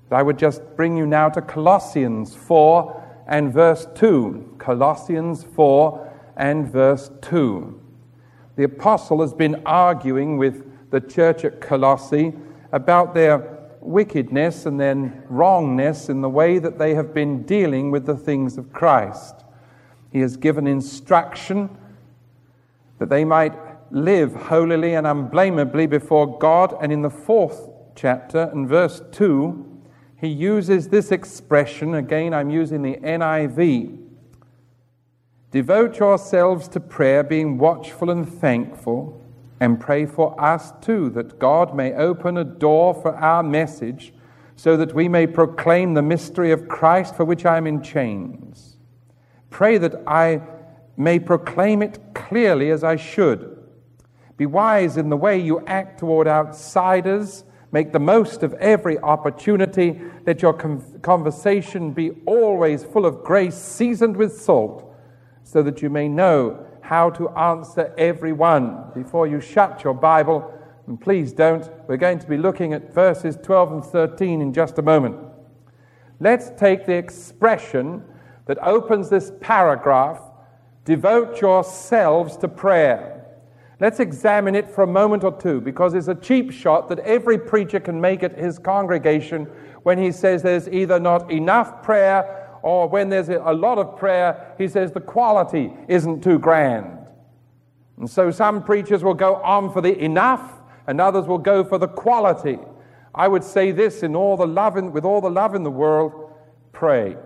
I would just bring you now to Colossians 4 and verse 2. Colossians 4 and verse 2. The apostle has been arguing with the church at Colossae about their wickedness and their wrongness in the way that they have been dealing with the things of Christ. He has given instruction that they might live holily and unblameably before God. And in the 4th chapter and verse 2, he uses this expression. Again, I'm using the NIV. Devote yourselves to prayer, being watchful and thankful, and pray for us too, that God may open a door for our message, so that we may proclaim the mystery of Christ, for which I am in chains. Pray that I may proclaim it clearly as I should. Be wise in the way you act toward outsiders. Make the most of every opportunity. Let your conversation be always full of grace, seasoned with salt, so that you may know how to answer everyone. Before you shut your Bible, and please don't, we're going to be looking at verses 12 and 13 in just a moment. Let's take the expression that opens this paragraph, devote yourselves to prayer. Let's examine it for a moment or two, because it's a cheap shot that every preacher can make at his congregation when he says there's either not enough prayer, or when there's a lot of prayer, he says the quality isn't too grand. And so some preachers will go on for the enough, and others will go for the quality. I would say this, with all the love in the world, pray.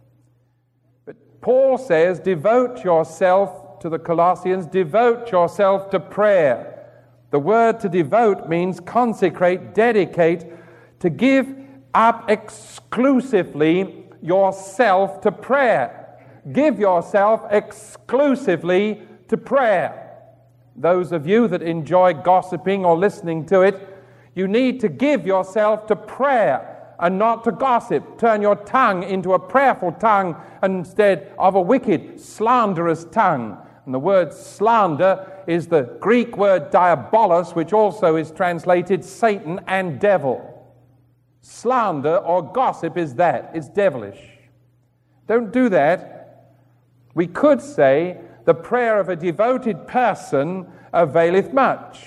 But Paul says, devote yourself to the Colossians, devote yourself to prayer. The word to devote means consecrate, dedicate, to give up exclusively yourself to prayer. Give yourself exclusively to prayer. Those of you that enjoy gossiping or listening to it, you need to give yourself to prayer and not to gossip. Turn your tongue into a prayerful tongue instead of a wicked, slanderous tongue. And the word slander is the Greek word diabolos, which also is translated Satan and devil. Slander or gossip is that. It's devilish. Don't do that. We could say the prayer of a devoted person availeth much.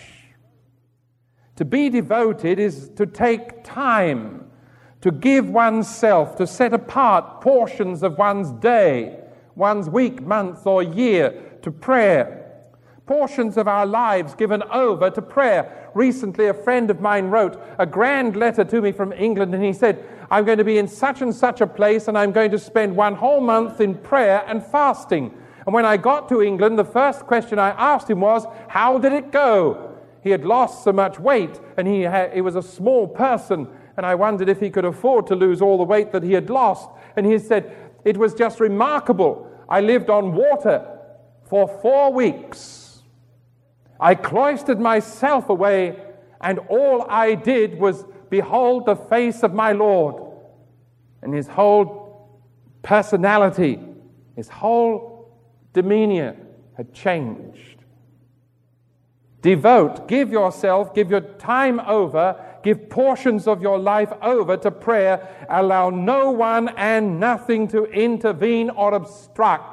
To be devoted is to take time, to give oneself, to set apart portions of one's day, one's week, month, or year to prayer. Portions of our lives given over to prayer. Recently, a friend of mine wrote a grand letter to me from England, and he said, I'm going to be in such and such a place, and I'm going to spend one whole month in prayer and fasting. And when I got to England, the first question I asked him was, how did it go? He had lost so much weight, and he was a small person, and I wondered if he could afford to lose all the weight that he had lost. And he said, it was just remarkable. I lived on water for 4 weeks. I cloistered myself away, and all I did was behold the face of my Lord. And his whole personality, his whole demeanor had changed. Devote, give yourself, give your time over, give portions of your life over to prayer. Allow no one and nothing to intervene or obstruct.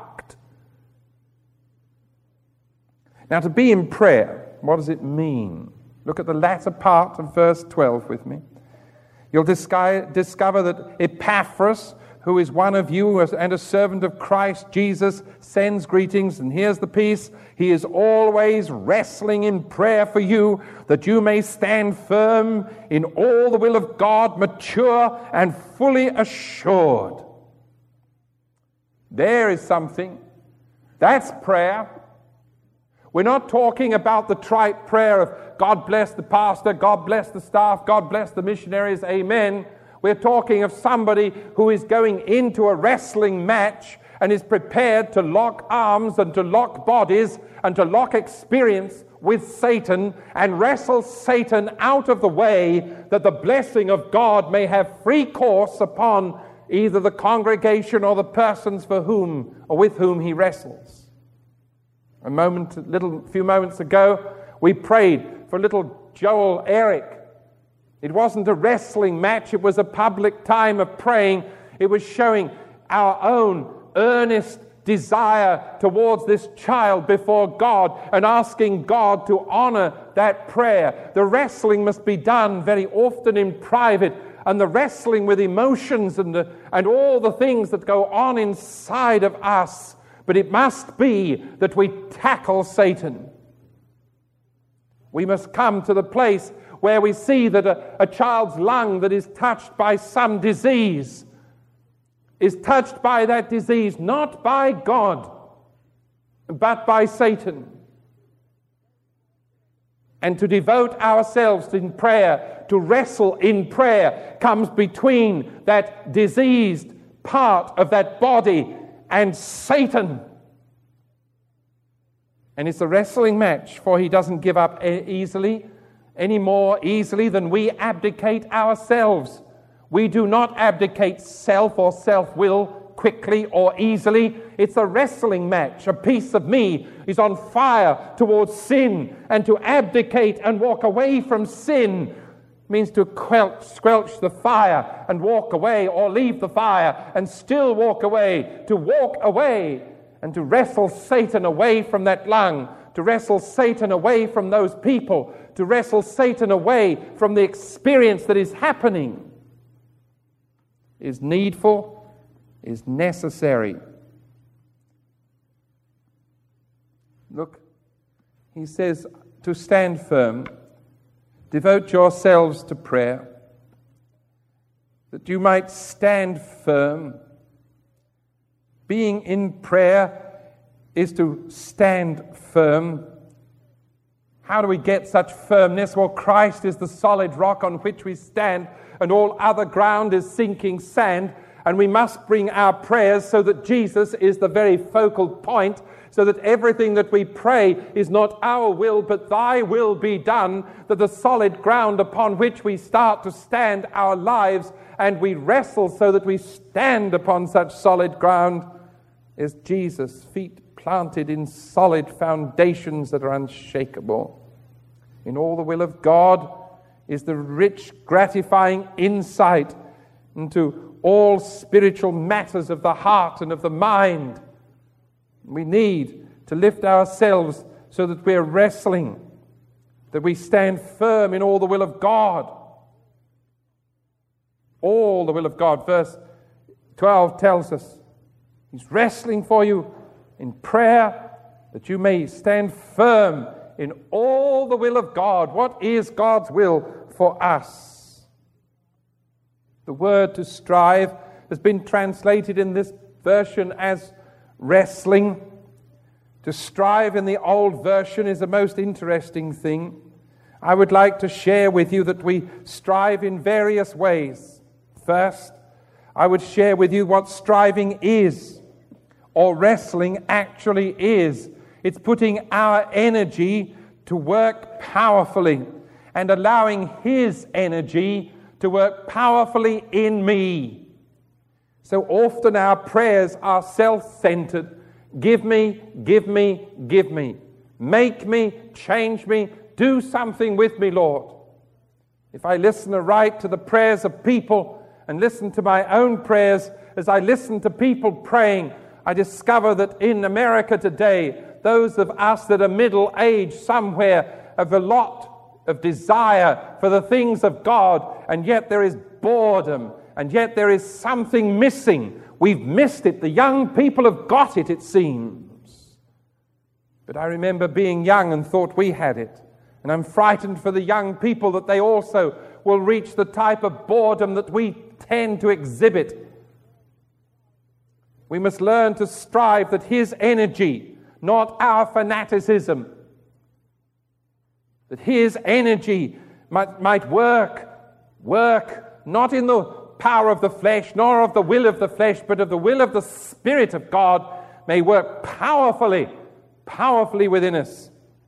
Now, to be in prayer, what does it mean? Look at the latter part of verse 12 with me. You'll discover that Epaphras, who is one of you and a servant of Christ Jesus, sends greetings. And here's the piece. He is always wrestling in prayer for you, that you may stand firm in all the will of God, mature and fully assured. There is something. That's prayer. We're not talking about the trite prayer of God bless the pastor, God bless the staff, God bless the missionaries, amen. We're talking of somebody who is going into a wrestling match and is prepared to lock arms and to lock bodies and to lock experience with Satan and wrestle Satan out of the way, that the blessing of God may have free course upon either the congregation or the persons for whom or with whom he wrestles. A few moments ago, we prayed for little Joel Eric. It wasn't a wrestling match. It was a public time of praying. It was showing our own earnest desire towards this child before God and asking God to honor that prayer. The wrestling must be done very often in private, and the wrestling with emotions and all the things that go on inside of us. But it must be that we tackle Satan. We must come to the place where we see that a child's lung that is touched by some disease is touched by that disease, not by God, but by Satan. And to devote ourselves in prayer, to wrestle in prayer, comes between that diseased part of that body and Satan. And it's a wrestling match, for he doesn't give up easily, any more easily than we abdicate ourselves. We do not abdicate self or self-will quickly or easily. It's a wrestling match. A piece of me is on fire towards sin, and to abdicate and walk away from sin means to squelch the fire and walk away, or leave the fire and still walk away. To walk away and to wrestle Satan away from that lung, to wrestle Satan away from those people, to wrestle Satan away from the experience that is happening, is needful, is necessary. Look, he says to stand firm, devote yourselves to prayer, that you might stand firm. Being in prayer is to stand firm. How do we get such firmness? Well, Christ is the solid rock on which we stand, and all other ground is sinking sand, and we must bring our prayers so that Jesus is the very focal point, so that everything that we pray is not our will, but thy will be done, that the solid ground upon which we start to stand our lives, and we wrestle so that we stand upon such solid ground, is Jesus, feet planted in solid foundations that are unshakable. In all the will of God is the rich, gratifying insight into all spiritual matters of the heart and of the mind. We need to lift ourselves so that we're wrestling, that we stand firm in all the will of God. All the will of God. Verse 12 tells us he's wrestling for you in prayer, that you may stand firm in all the will of God. What is God's will for us? The word to strive has been translated in this version as wrestling. To strive in the old version is a most interesting thing. I would like to share with you that we strive in various ways. First, I would share with you what striving is, or wrestling actually is. It's putting our energy to work powerfully and allowing His energy to work powerfully in me. So often our prayers are self-centered. Give me, give me, give me. Make me, change me, do something with me, Lord. If I listen aright to the prayers of people and listen to my own prayers, as I listen to people praying, I discover that in America today, those of us that are middle-aged somewhere have a lot of desire for the things of God, and yet there is boredom, and yet there is something missing. We've missed it. The young people have got it, it seems. But I remember being young and thought we had it. And I'm frightened for the young people that they also will reach the type of boredom that we tend to exhibit. We must learn to strive that His energy, not our fanaticism, that His energy might work not in the power of the flesh, nor of the will of the flesh, but of the will of the Spirit of God, may work powerfully within us.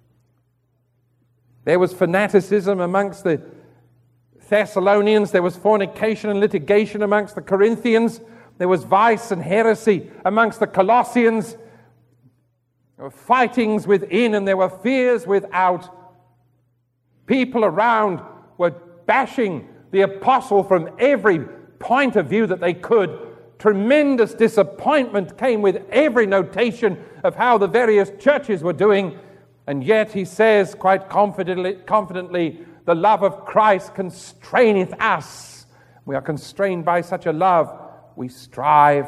There was fanaticism amongst the Thessalonians. There was fornication and litigation amongst the Corinthians. There was vice and heresy amongst the Colossians. There were fightings within and there were fears without. People around were bashing the apostle from every point of view that they could. Tremendous disappointment came with every notation of how the various churches were doing. And yet he says quite confidently, the love of Christ constraineth us. We are constrained by such a love. We strive.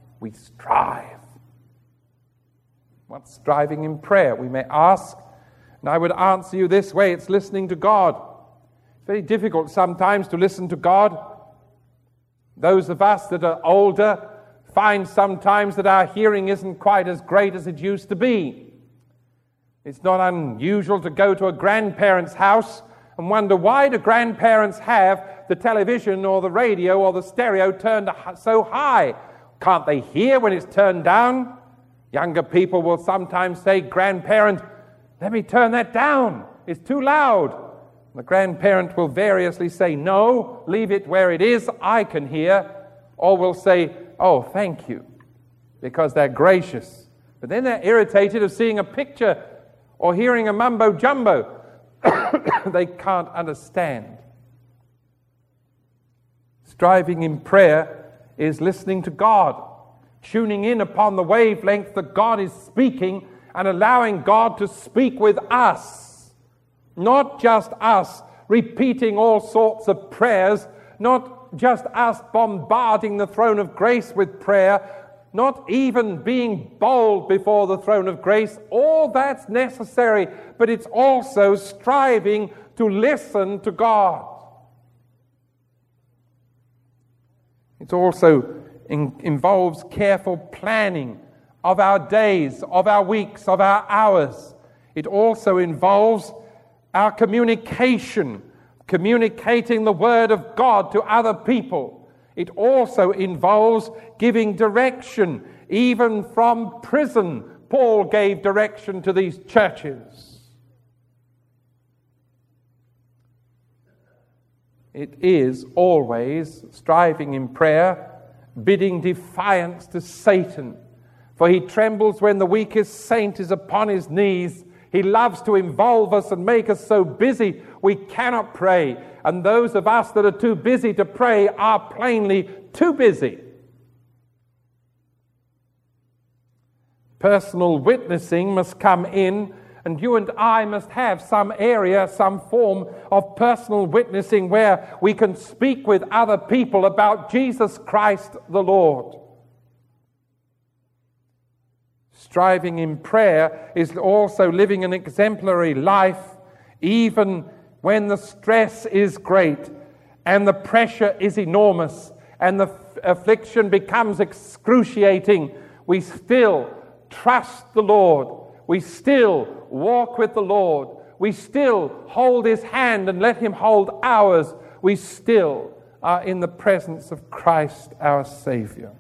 What's striving in prayer? We may ask, and I would answer you this way: it's listening to God. It's very difficult sometimes to listen to God. Those of us that are older find sometimes that our hearing isn't quite as great as it used to be. It's not unusual to go to a grandparent's house and wonder, why do grandparents have the television or the radio or the stereo turned so high? Can't they hear when it's turned down? Younger people will sometimes say, grandparent, let me turn that down. It's too loud. The grandparent will variously say, no, leave it where it is, I can hear. Or will say, oh, thank you, because they're gracious. But then they're irritated of seeing a picture or hearing a mumbo-jumbo they can't understand. Striving in prayer is listening to God, tuning in upon the wavelength that God is speaking and allowing God to speak with us. Not just us repeating all sorts of prayers, not just us bombarding the throne of grace with prayer, not even being bold before the throne of grace. All that's necessary, but it's also striving to listen to God. It also involves careful planning of our days, of our weeks, of our hours. It also involves our communicating the Word of God to other people. It also involves giving direction. Even from prison, Paul gave direction to these churches. It is always striving in prayer, bidding defiance to Satan. For he trembles when the weakest saint is upon his knees. He loves to involve us and make us so busy we cannot pray. And those of us that are too busy to pray are plainly too busy. Personal witnessing must come in, and you and I must have some area, some form of personal witnessing where we can speak with other people about Jesus Christ the Lord. Striving in prayer is also living an exemplary life, even when the stress is great and the pressure is enormous and the affliction becomes excruciating. We still trust the Lord. We still walk with the Lord. We still hold His hand and let Him hold ours. We still are in the presence of Christ our Savior.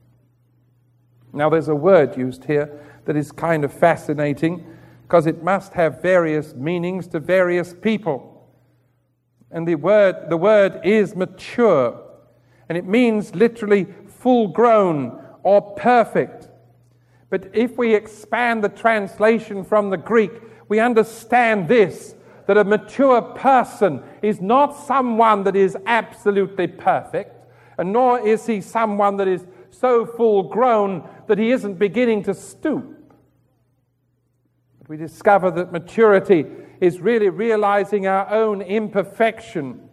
Now there's a word used here that is kind of fascinating because it must have various meanings to various people. And the word is mature, and it means literally full grown or perfect. But if we expand the translation from the Greek, we understand this, that a mature person is not someone that is absolutely perfect, and nor is he someone that is so full grown that he isn't beginning to stoop. But we discover that maturity is really realizing our own imperfection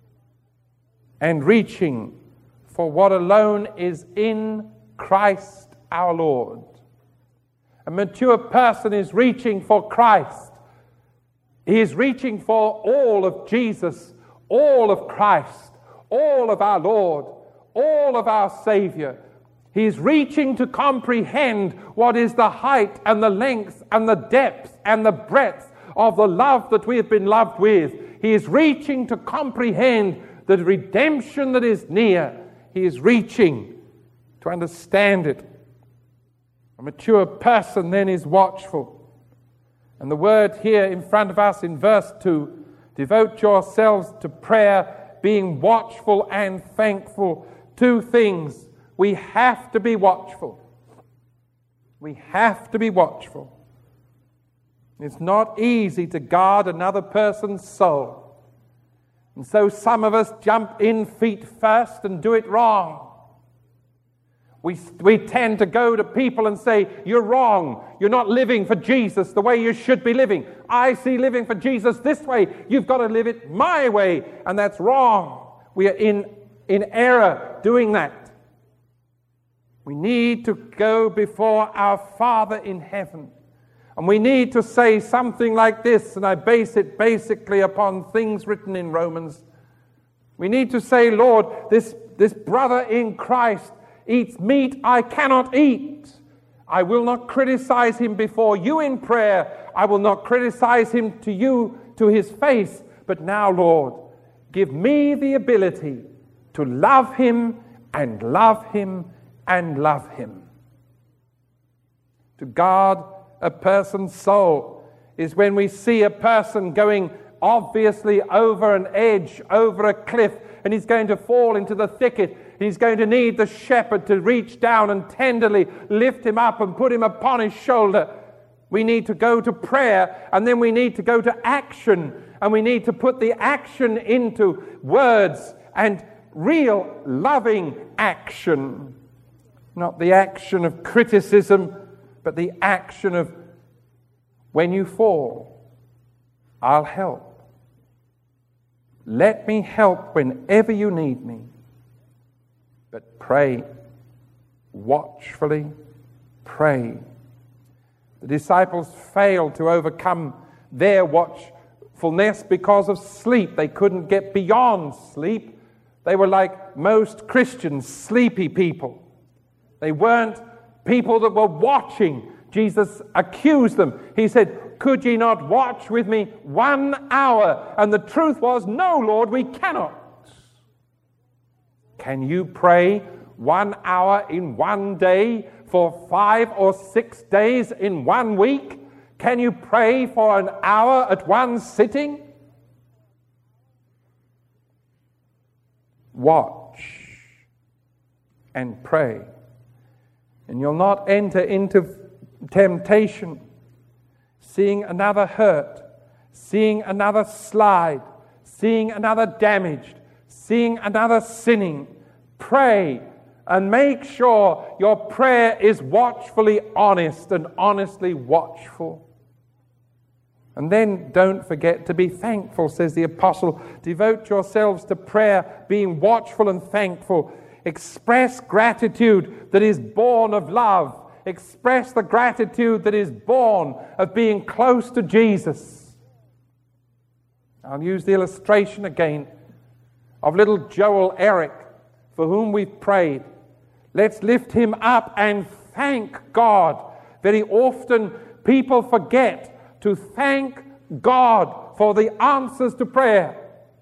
and reaching for what alone is in Christ our Lord. A mature person is reaching for Christ. He is reaching for all of Jesus, all of Christ, all of our Lord, all of our Savior. He is reaching to comprehend what is the height and the length and the depth and the breadth of the love that we have been loved with. He is reaching to comprehend the redemption that is near. He is reaching to understand it. A mature person then is watchful. And the word here in front of us in verse 2, devote yourselves to prayer, being watchful and thankful. Two things. We have to be watchful. We have to be watchful. It's not easy to guard another person's soul. And so some of us jump in feet first and do it wrong. We tend to go to people and say, you're wrong. You're not living for Jesus the way you should be living. I see living for Jesus this way. You've got to live it my way. And that's wrong. We are in error doing that. We need to go before our Father in heaven. And we need to say something like this, and I base it basically upon things written in Romans. We need to say, Lord, this brother in Christ eats meat I cannot eat. I will not criticize him before you in prayer. I will not criticize him to you, to his face. But now, Lord, give me the ability to love him and love him and love him. To guard a person's soul is when we see a person going obviously over an edge, over a cliff, and he's going to fall into the thicket. He's going to need the shepherd to reach down and tenderly lift him up and put him upon his shoulder. We need to go to prayer, and then we need to go to action, and we need to put the action into words and real loving action. Not the action of criticism, but the action of, when you fall, I'll help. Let me help whenever you need me. But pray, watchfully pray. The disciples failed to overcome their watchfulness because of sleep. They couldn't get beyond sleep. They were like most Christians, sleepy people. They weren't people that were watching. Jesus accused them. He said, could ye not watch with me 1 hour? And the truth was, no, Lord, we cannot. Can you pray 1 hour in 1 day for 5 or 6 days in 1 week? Can you pray for an hour at one sitting? Watch and pray, and you'll not enter into temptation, seeing another hurt, seeing another slide, seeing another damaged, seeing another sinning. Pray and make sure your prayer is watchfully honest and honestly watchful. And then don't forget to be thankful, says the apostle. Devote yourselves to prayer, being watchful and thankful. Express gratitude that is born of love. Express the gratitude that is born of being close to Jesus. I'll use the illustration again of little Joel Eric, for whom we've prayed. Let's lift him up and thank God. Very often people forget to thank God for the answers to prayer.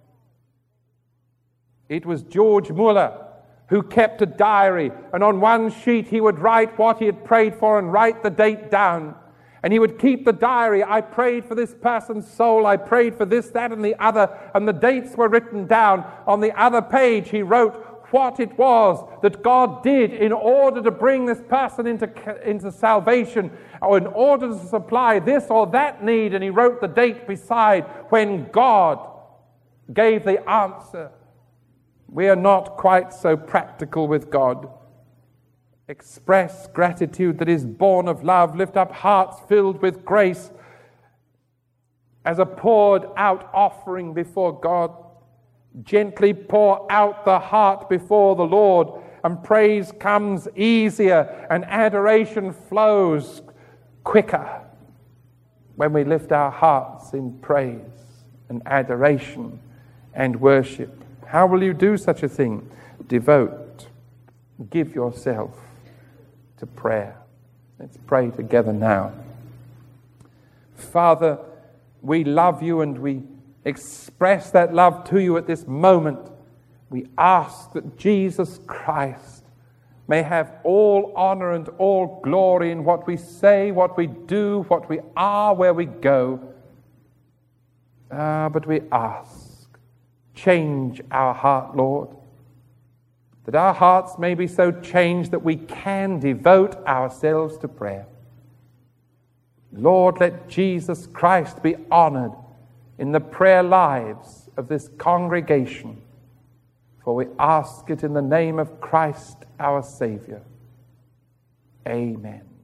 It was George Muller who kept a diary, and on one sheet he would write what he had prayed for and write the date down. And he would keep the diary. I prayed for this person's soul. I prayed for this, that, and the other. And the dates were written down. On the other page, he wrote what it was that God did in order to bring this person into salvation, or in order to supply this or that need. And he wrote the date beside when God gave the answer. We are not quite so practical with God. Express gratitude that is born of love. Lift up hearts filled with grace as a poured out offering before God. Gently pour out the heart before the Lord, and praise comes easier and adoration flows quicker when we lift our hearts in praise and adoration and worship. How will you do such a thing? Devote, give yourself to prayer. Let's pray together now. Father, we love you and we express that love to you at this moment. We ask that Jesus Christ may have all honor and all glory in what we say, what we do, what we are, where we go. But we ask, change our heart, Lord, that our hearts may be so changed that we can devote ourselves to prayer. Lord, let Jesus Christ be honored in the prayer lives of this congregation, for we ask it in the name of Christ our Savior. Amen.